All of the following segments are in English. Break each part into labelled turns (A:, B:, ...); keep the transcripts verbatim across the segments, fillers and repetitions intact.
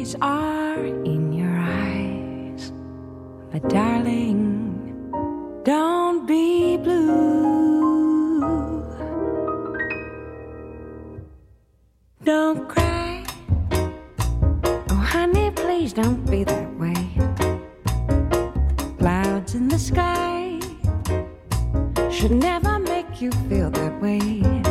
A: tears are in your eyes, but darling, don't be blue. Don't cry, oh honey, please don't be that way. Clouds in the sky should never make you feel that way.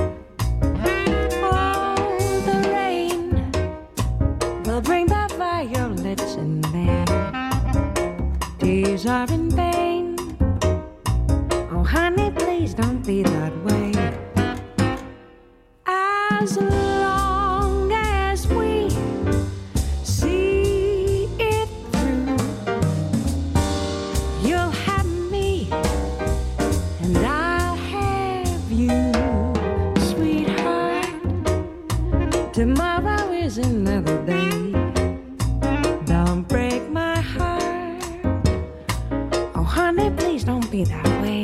A: Oh, the rain will bring the violets in vain. Tears are in vain. Oh, honey, please don't be that way. As long as we see it through, you'll have me and I'll have you, sweetheart. Tomorrow is another day. Don't break my heart. Oh, honey, please don't be that way.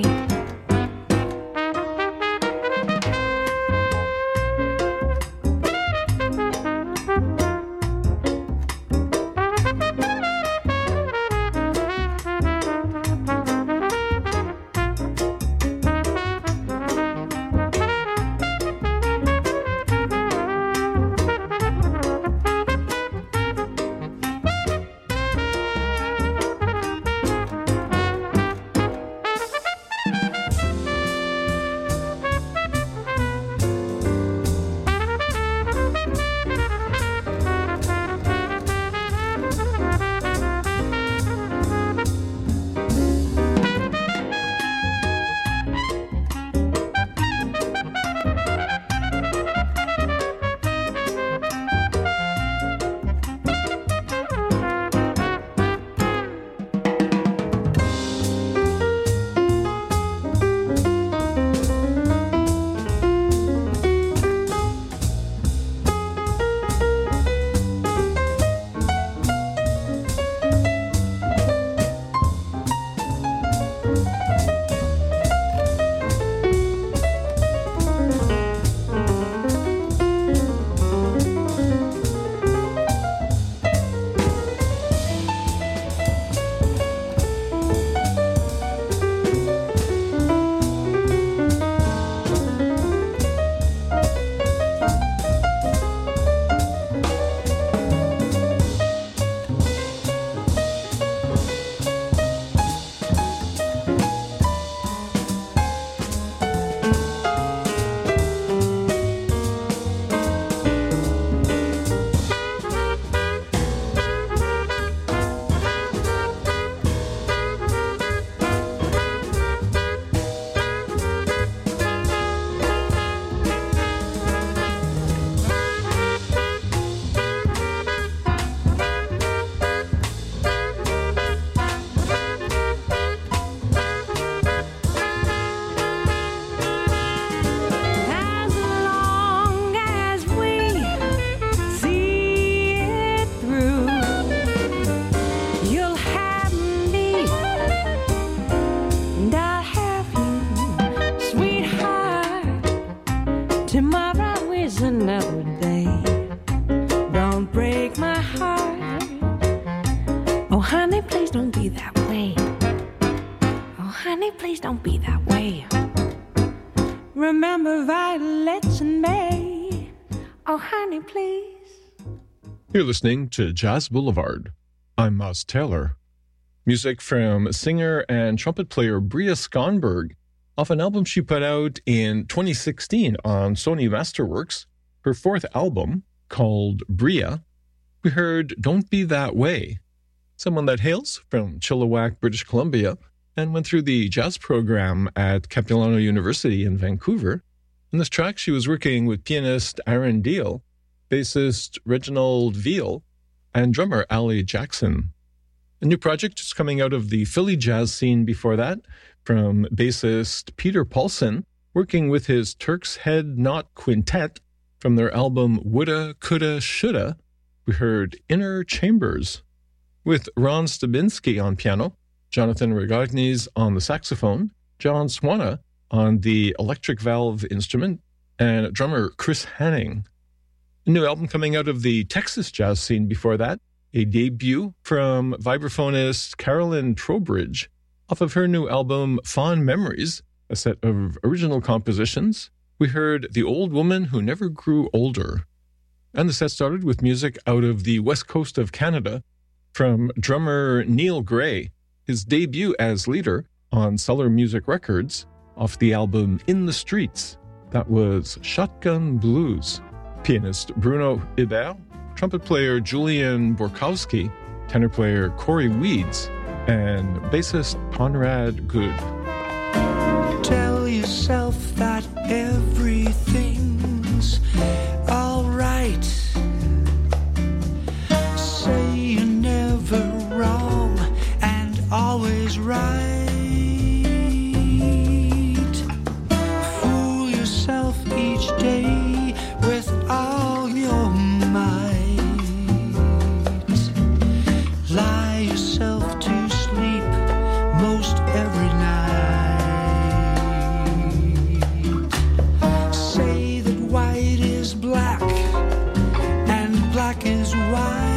A: Tomorrow is another day. Don't break my heart. Oh, honey, please don't be that way. Oh, honey, please don't be that way. Remember violets in May. Oh, honey, please.
B: You're listening to Jazz Boulevard. I'm Moss Taylor. Music from singer and trumpet player Bria Skonberg off an album she put out in twenty sixteen on Sony Masterworks, her fourth album, called Bria. We heard Don't Be That Way, someone that hails from Chilliwack, British Columbia, and went through the jazz program at Capilano University in Vancouver. In this track, she was working with pianist Aaron Deal, bassist Reginald Veal, and drummer Ali Jackson. A new project just coming out of the Philly jazz scene before that, from bassist Peter Paulson, working with his Turk's Head Knot Quintet from their album Woulda, Coulda, Shoulda. We heard Inner Chambers, with Ron Stabinski on piano, Jonathan Regagnes on the saxophone, John Swana on the electric valve instrument, and drummer Chris Hanning. A new album coming out of the Texas jazz scene before that, a debut from vibraphonist Carolyn Trowbridge off of her new album Fond Memories, a set of original compositions. We heard The Old Woman Who Never Grew Older. And the set started with music out of the west coast of Canada from drummer Neil Gray, his debut as leader on Cellar Music Records off the album In the Streets. That was Shotgun Blues. Pianist Bruno Ibert, trumpet player Julian Borkowski, tenor player Corey Weeds, and bassist Conrad Good.
C: Tell yourself that everything's all right. Say you're never wrong and always right. Fool yourself each day with all your might. Lie yourself to sleep most every night. Say that white is black and black is white.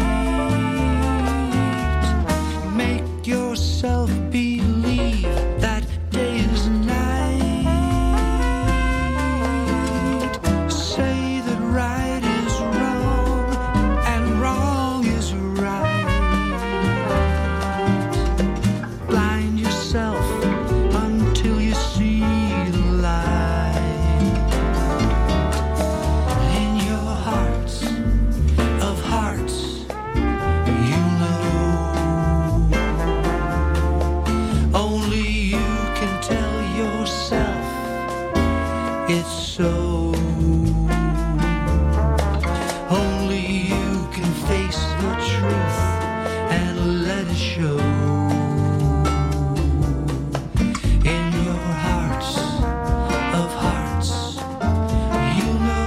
C: Make yourself believe that day is night. Say that right is wrong and wrong is right. Blind yourself until you see the light. In your hearts of hearts, you know only you can tell yourself it's so. Only you can face the truth and let it show. In your hearts of hearts, you know.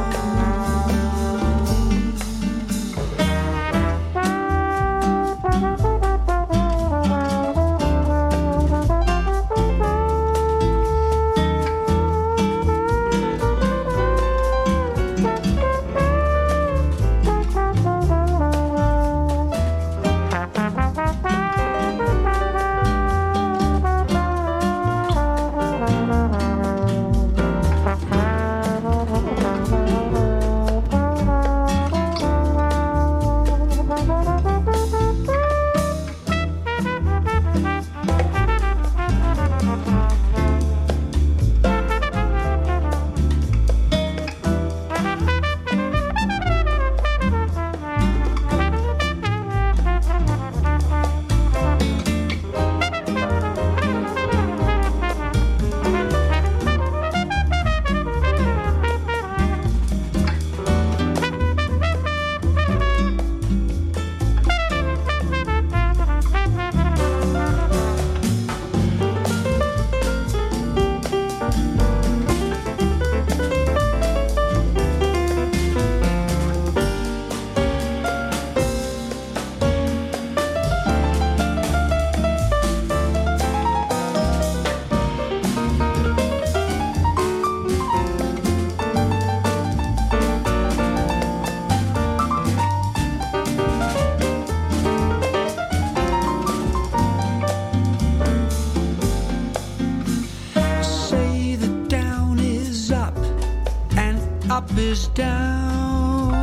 C: Say that down is up and up is down.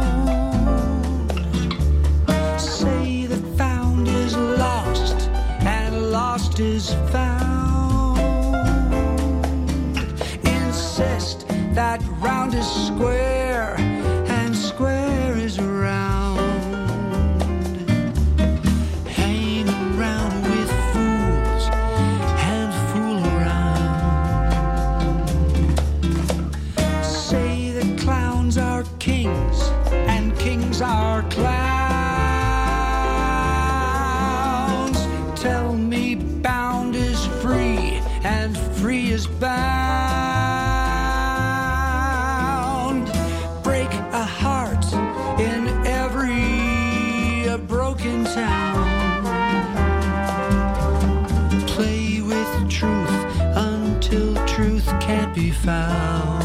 C: Say that found is lost and lost is found. Insist that round is square and square is round. Hang around with fools and fool around. Say that clowns are kings and kings are clowns. Tell me bound is free and free is bound. Break a heart in every uh, broken town. Play with truth until truth can't be found.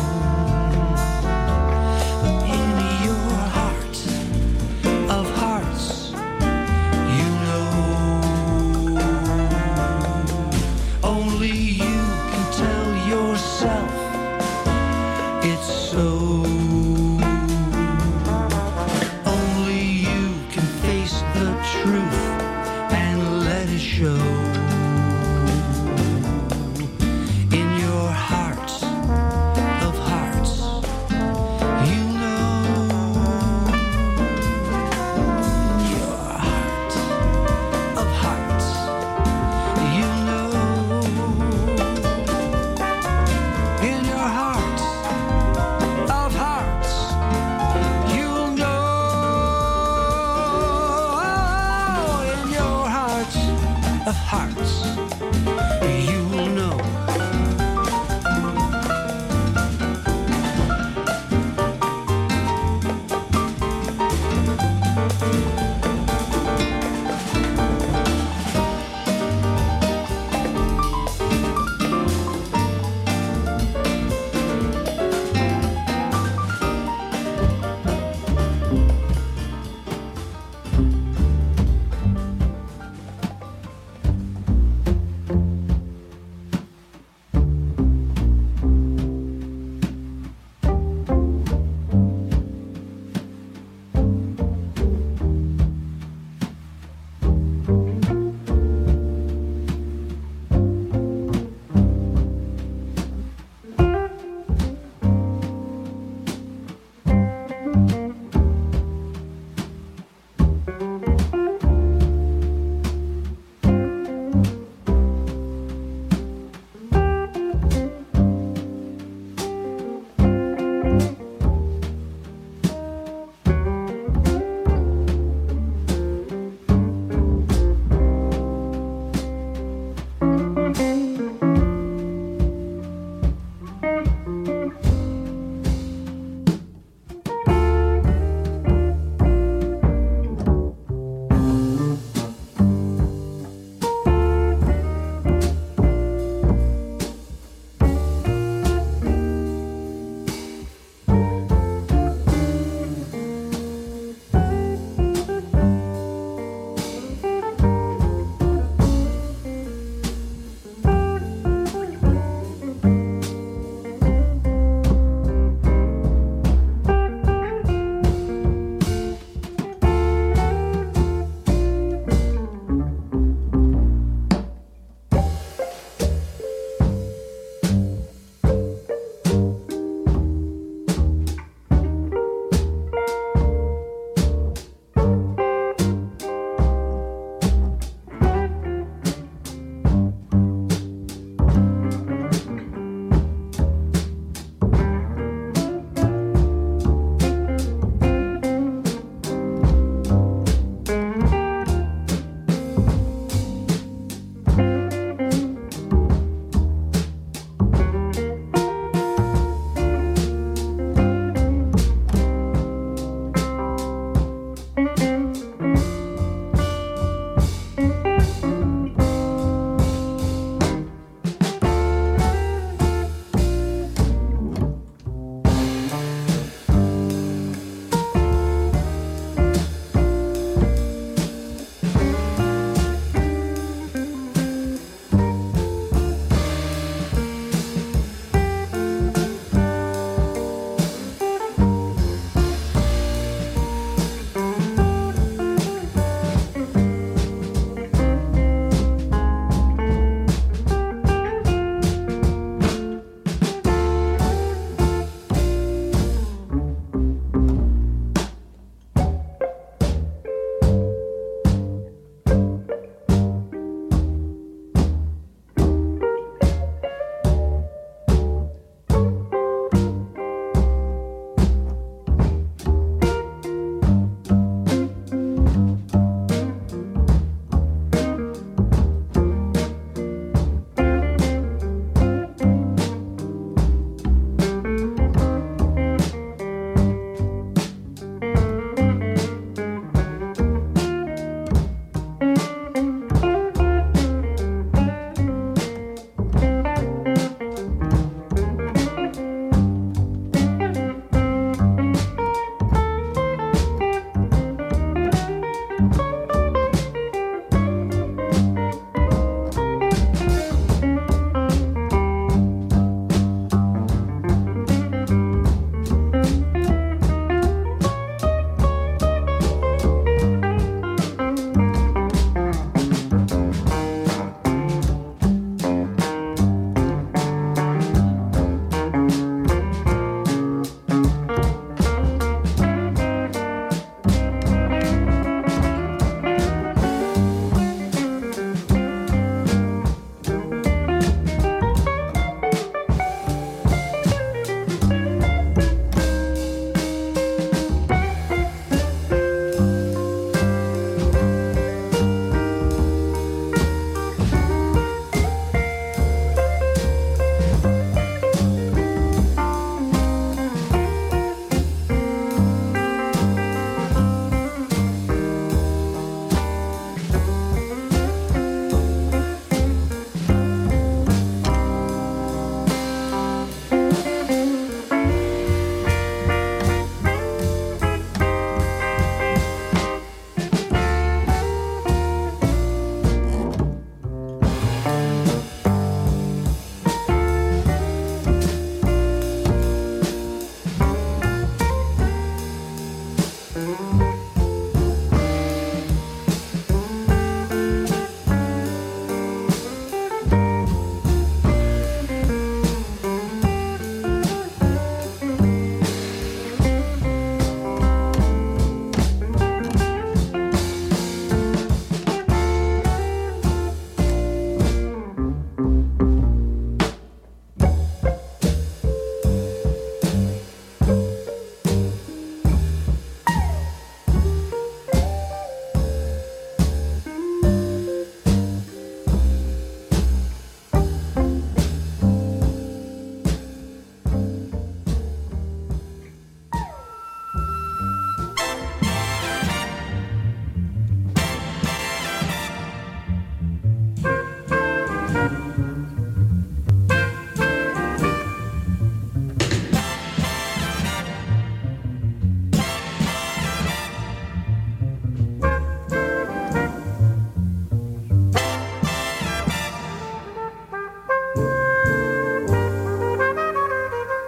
C: In your heart of hearts, yourself. It's so. Only you can face the truth and let it show. In your heart of hearts, you know. Your heart of hearts, you know. In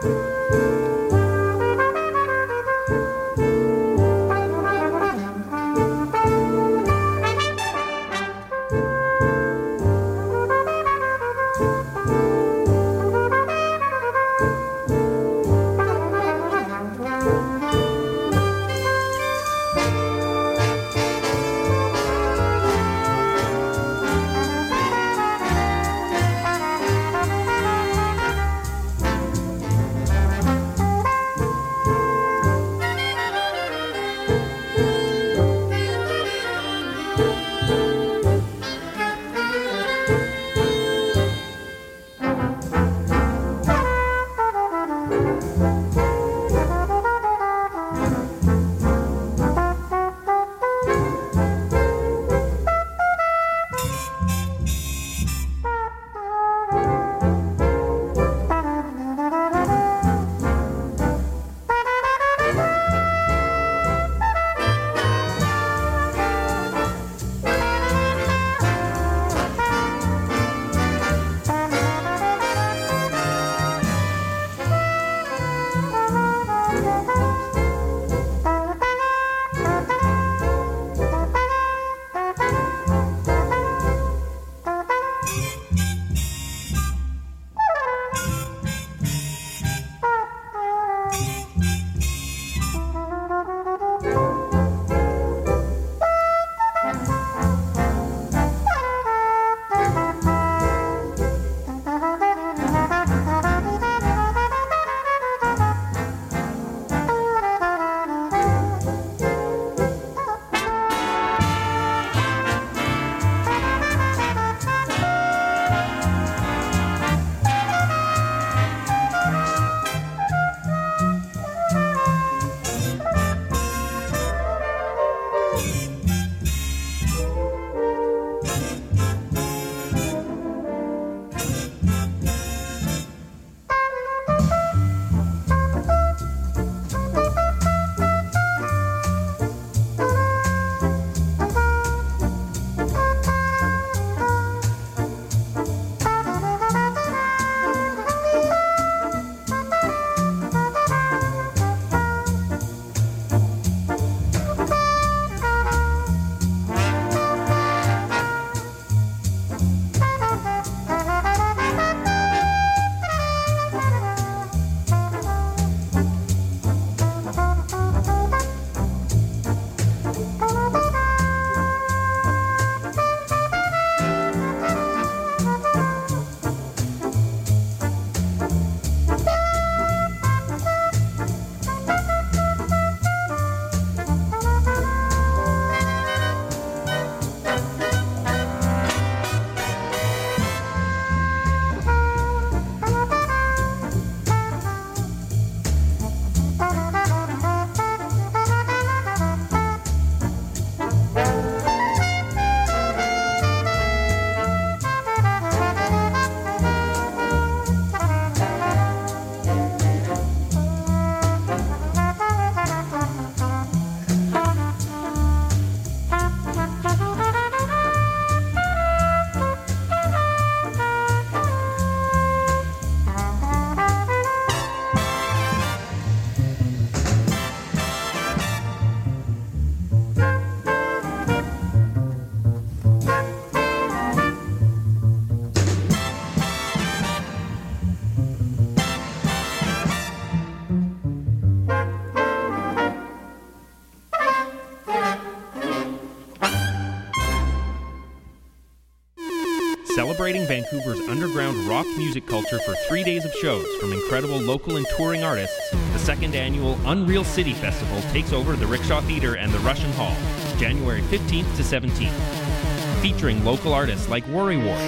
D: Celebrating Vancouver's underground rock music culture for three days of shows from incredible local and touring artists, the second annual Unreal City Festival takes over the Rickshaw Theatre and the Russian Hall, January fifteenth to seventeenth. Featuring local artists like Worry War,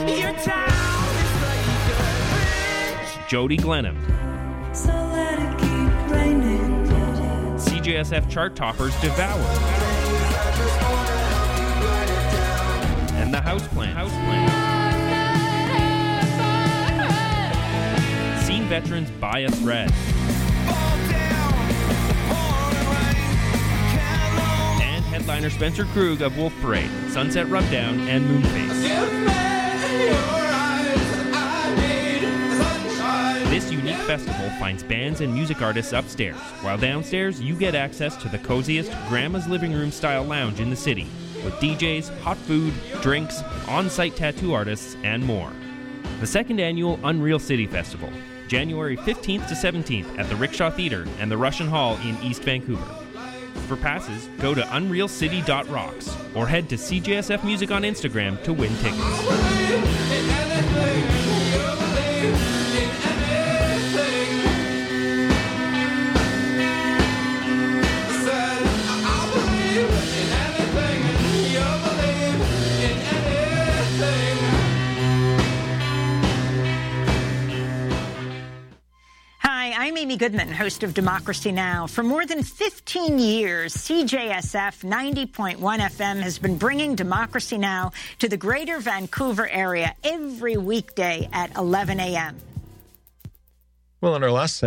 D: Jody Glenham,
A: So let it keep raining.
D: C J S F chart toppers Devour, and the Houseplant. Houseplant. Scene veterans Buy a Thread. And headliner Spencer Krug of Wolf Parade, Sunset Rubdown, and Moonface. This unique festival finds bands and music artists upstairs, while downstairs you get access to the coziest grandma's living room style lounge in the city, with D Js, hot food, drinks, on-site tattoo artists, and more. The second annual Unreal City Festival, January fifteenth to seventeenth at the Rickshaw Theatre and the Russian Hall in East Vancouver. For passes, go to unreal city dot rocks or head to C J S F Music on Instagram to win tickets.
E: I'm Amy Goodman, host of Democracy Now! For more than fifteen years, C J S F ninety point one F M has been bringing Democracy Now! To the greater Vancouver area every weekday at eleven a.m.
B: Well, in our last